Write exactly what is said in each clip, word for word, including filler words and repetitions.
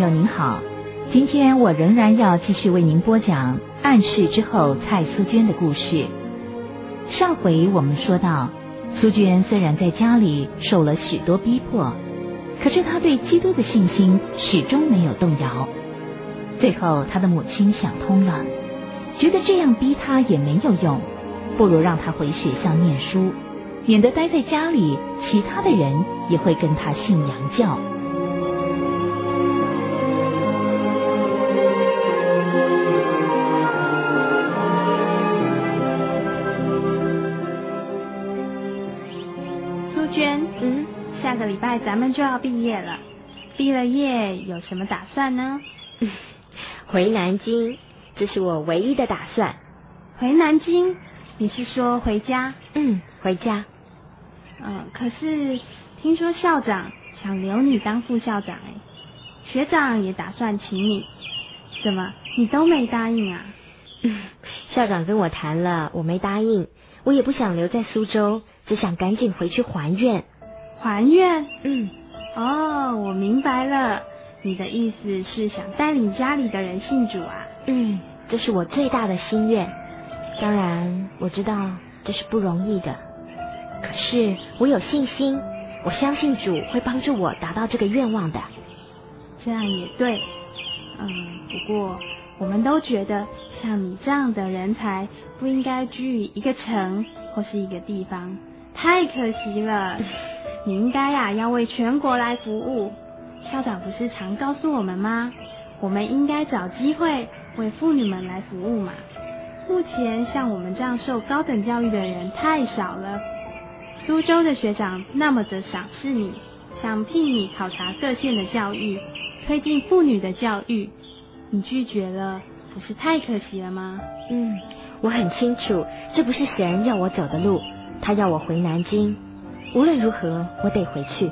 友您好，今天我仍然要继续为您播讲暗示之后蔡苏娟的故事。上回我们说到，苏娟虽然在家里受了许多逼迫，可是她对基督的信心始终没有动摇。最后她的母亲想通了，觉得这样逼她也没有用，不如让她回学校念书，免得待在家里其他的人也会跟她信洋教。 嗯，下个礼拜咱们就要毕业了，毕了业有什么打算呢？ 嗯，回南京，这是我唯一的打算。 回南京？你是说回家？ 嗯，回家。 嗯，可是听说校长想留你当副校长，哎，学长也打算请你，怎么你都没答应啊？ 嗯，校长跟我谈了，我没答应，我也不想留在苏州，只想赶紧回去还愿。 还愿？ 嗯， 哦，我明白了，你的意思是想带领家里的人信主啊？ 嗯，这是我最大的心愿。当然，我知道这是不容易的，可是我有信心，我相信主会帮助我达到这个愿望的。 这样也对，嗯，不过我们都觉得像你这样的人才不应该居于一个城或是一个地方，太可惜了。你应该呀、啊、要为全国来服务。校长不是常告诉我们吗？我们应该找机会为妇女们来服务嘛。目前像我们这样受高等教育的人太少了。苏州的学长那么的赏识你，想聘你考察各县的教育，推进妇女的教育，你拒绝了，不是太可惜了吗？ 嗯，我很清楚，这不是神要我走的路，他要我回南京。无论如何，我得回去。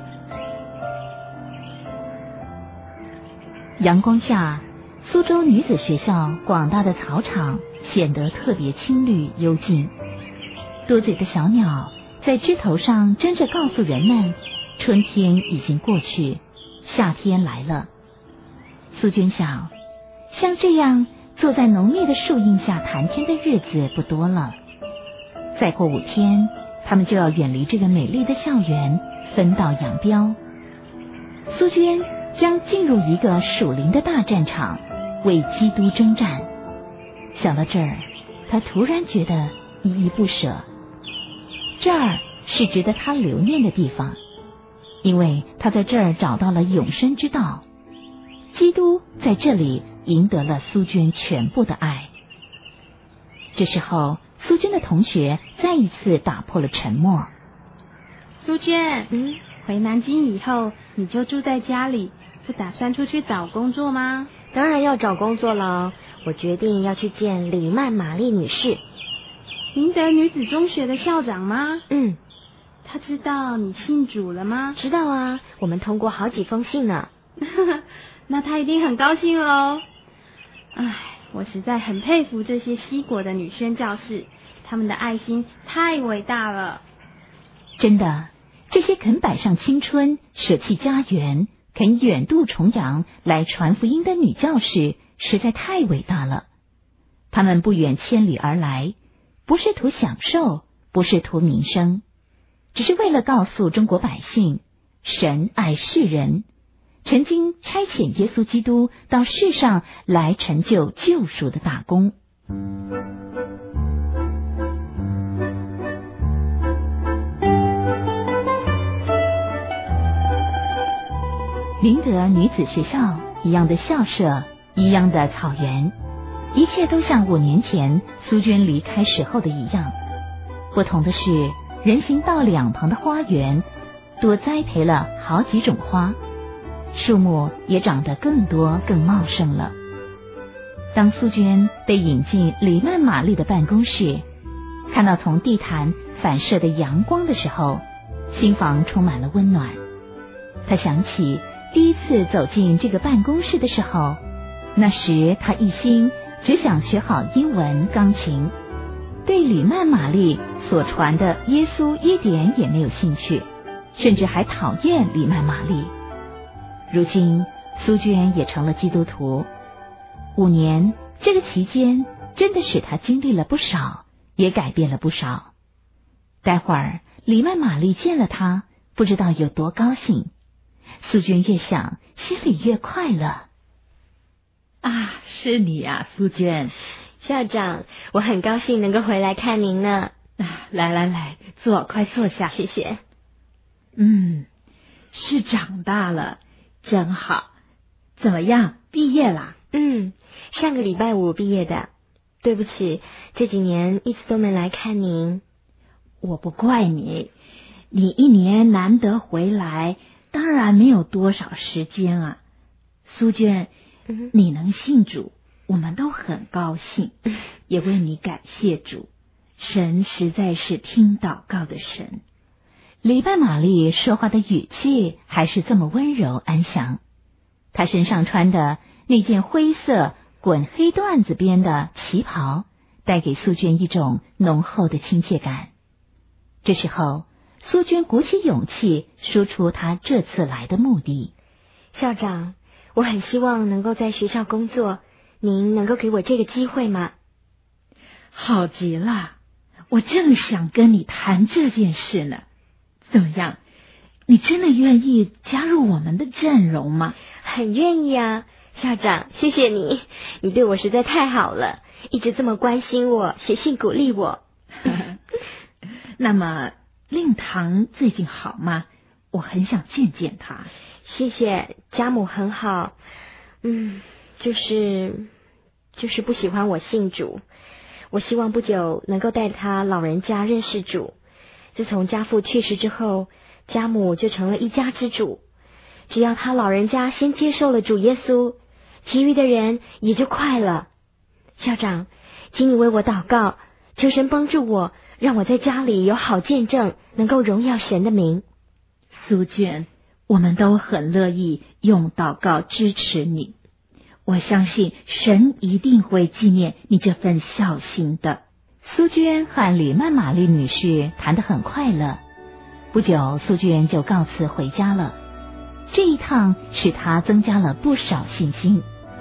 阳光下，苏州女子学校广大的草场显得特别青绿幽静。多嘴的小鸟在枝头上争着告诉人们，春天已经过去，夏天来了。苏娟想，像这样坐在浓密的树荫下谈天的日子不多了。再过五天，他们就要远离这个美丽的校园，分道扬镳。苏娟将进入一个属灵的大战场，为基督征战。想到这儿，她突然觉得依依不舍。这儿是值得她留念的地方，因为她在这儿找到了永生之道。基督在这里赢得了苏娟全部的爱。这时候，苏娟的同学再一次打破了沉默。 苏娟，嗯，回南京以后你就住在家里，不打算出去找工作吗？ 当然要找工作了，我决定要去见李曼玛丽女士。 明德女子中学的校长吗？ 嗯。 她知道你信主了吗？ 知道啊，我们通过好几封信呢。 那她一定很高兴喽。唉，我实在很佩服这些西国的女宣教士，她们的爱心太伟大了。 真的，这些肯摆上青春、舍弃家园、肯远渡重洋来传福音的女教士实在太伟大了。她们不远千里而来，不是图享受，不是图名声，只是为了告诉中国百姓，神爱世人，曾经差遣耶稣基督到世上来成就救赎的大功。明德女子学校一样的校舍，一样的草原，一切都像五年前苏娟离开时候的一样。不同的是，人行道两旁的花园多栽培了好几种花，树木也长得更多更茂盛了。当苏娟被引进李曼玛丽的办公室，看到从地毯反射的阳光的时候，心房充满了温暖。她想起第一次走进这个办公室的时候，那时她一心只想学好英文、钢琴，对李曼玛丽所传的耶稣一点也没有兴趣，甚至还讨厌李曼玛丽。如今苏娟也成了基督徒。五年这个期间真的使她经历了不少，也改变了不少。待会儿李曼玛丽见了她，不知道有多高兴。苏娟越想，心里越快乐。 啊，是你啊，苏娟。 校长，我很高兴能够回来看您呢。 啊，来来来，坐，快坐下。 谢谢。 嗯，是长大了，真好。怎么样，毕业啦？ 嗯，上个礼拜五毕业的。对不起，这几年一直都没来看您。 我不怪你，你一年难得回来，当然没有多少时间啊。苏娟， 嗯、 你能信主，我们都很高兴，也为你感谢主。神实在是听祷告的神。 李曼玛丽说话的语气还是这么温柔安详。她身上穿的那件灰色滚黑缎子边的旗袍，带给苏娟一种浓厚的亲切感。这时候，苏娟鼓起勇气说出她这次来的目的。 校长，我很希望能够在学校工作，您能够给我这个机会吗？ 好极了，我正想跟你谈这件事呢。怎么样，你真的愿意加入我们的阵容吗？ 很愿意啊，校长，谢谢你，你对我实在太好了，一直这么关心我，写信鼓励我。 那么令堂最近好吗？我很想见见他。 谢谢，家母很好，嗯，就是就是不喜欢我信主。我希望不久能够带他老人家认识主。自从家父去世之后，家母就成了一家之主。只要他老人家先接受了主耶稣，其余的人也就快了。校长，请你为我祷告，求神帮助我，让我在家里有好见证，能够荣耀神的名。 苏娟，我们都很乐意用祷告支持你。我相信神一定会纪念你这份孝心的。 苏娟和李曼玛丽女士谈得很快乐。不久，苏娟就告辞回家了。这一趟使她增加了不少信心。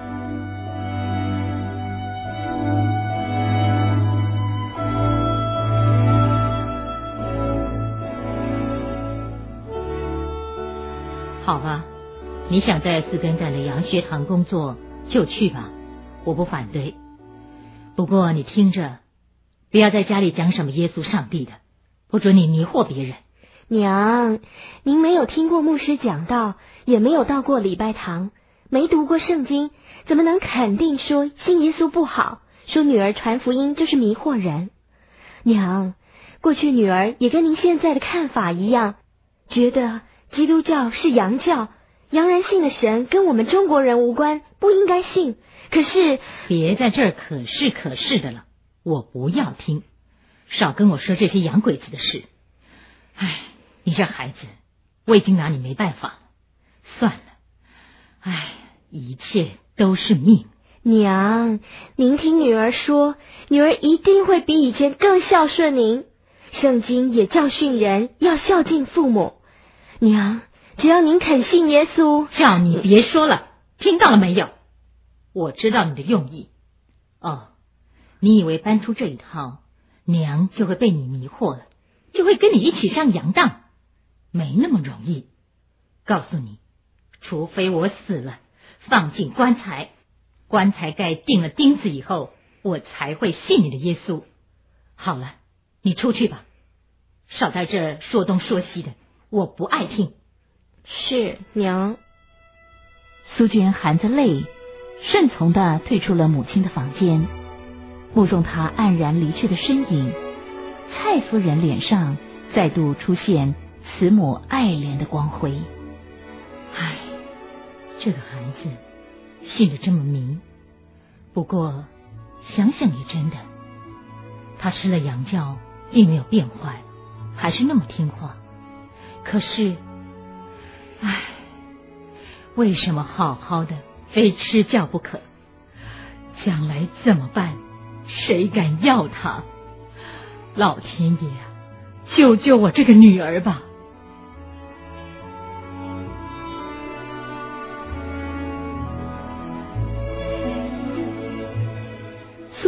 好吧，你想在斯根丹的洋学堂工作就去吧，我不反对。不过你听着，不要在家里讲什么耶稣上帝的，不准你迷惑别人。 娘，您没有听过牧师讲道，也没有到过礼拜堂，没读过圣经，怎么能肯定说信耶稣不好，说女儿传福音就是迷惑人？娘，过去女儿也跟您现在的看法一样，觉得基督教是洋教，洋人信的神跟我们中国人无关，不应该信。可是别在这儿可是可是的了，我不要听，少跟我说这些洋鬼子的事。唉，你这孩子，我已经拿你没办法了。算了，唉，一切都是命。 娘，您听女儿说，女儿一定会比以前更孝顺您。圣经也教训人要孝敬父母。娘，只要您肯信耶稣。 叫你别说了，听到了没有？我知道你的用意。哦，你以为搬出这一套，娘就会被你迷惑了，就会跟你一起上洋当？没那么容易。告诉你，除非我死了，放进棺材，棺材盖钉了钉子以后，我才会信你的耶稣。好了，你出去吧，少在这儿说东说西的，我不爱听。 是，娘。 苏娟含着泪，顺从地退出了母亲的房间，目送她黯然离去的身影。蔡夫人脸上再度出现慈母爱怜的光辉。 唉，这个孩子信得这么迷，不过想想也真的，他吃了洋教并没有变坏，还是那么听话。可是唉，为什么好好的非吃教不可？将来怎么办？谁敢要他？老天爷啊，救救我这个女儿吧！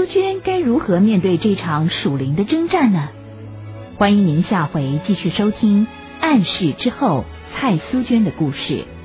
娟该如何面对这场属灵的征战呢？欢迎您下回继续收听《暗示之后》蔡苏娟的故事。